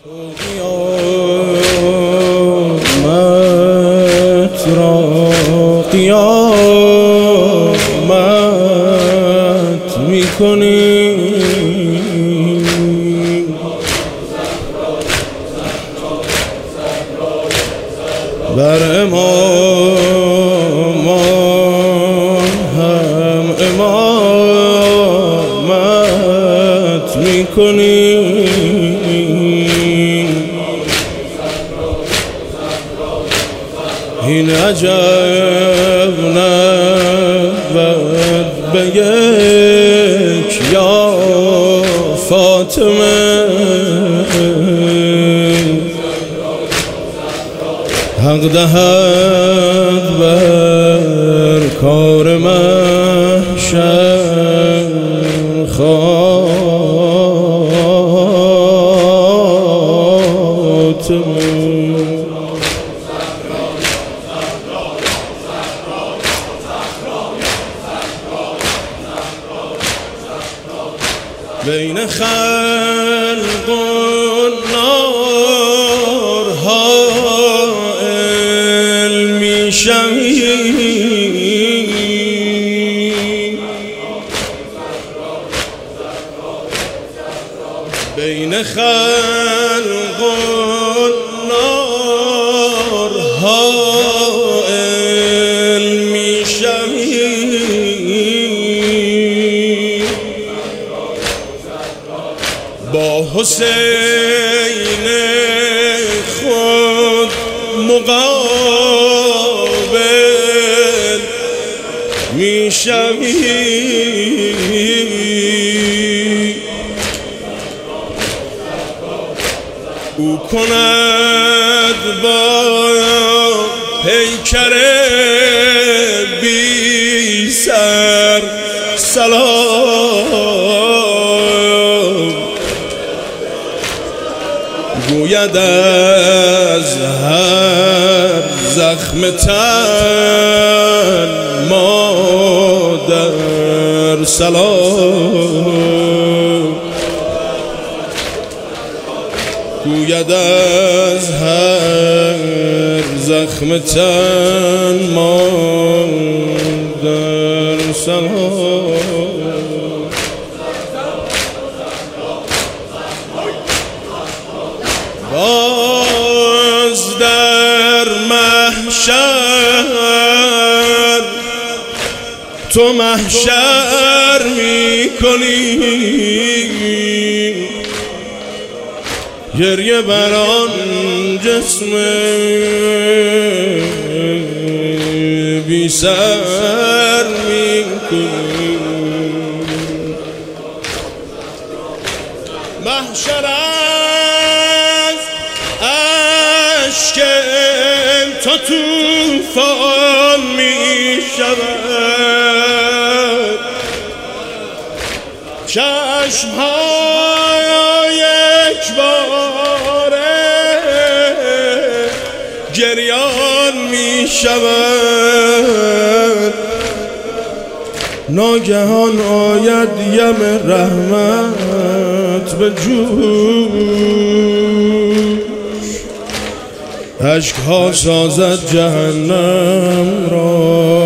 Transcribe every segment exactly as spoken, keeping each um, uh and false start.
قیامت را قیامت میکنی بر امامان هم امامت میکنی این عجب نبود به یک یا فاطمه حق دهد بر کار محشر خاتمه بین خلق و نارها علمی شوی بین خلق و نارها علمی شوی با حسین خود مقابل میشوی او کند با پیکر بی سر سلام گوید از هر زخم تن مادر سلام گوید از هر زخم تن مادر سلام باز در محشر تو محشر میکنی گریه بر آن جسم بی سر میکنی محشر اشک تا طوفان می شود چشم ها یک باره گریان می شود ناگهان آید یم رحمت به جوش عشق ها سازد جهنم را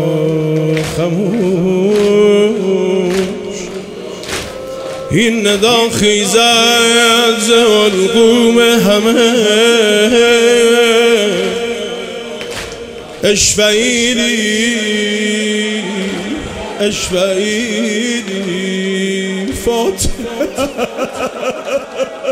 خموش این ندا خیزد ز حلقوم همه اشفعیلی اشفعیلی فاطمه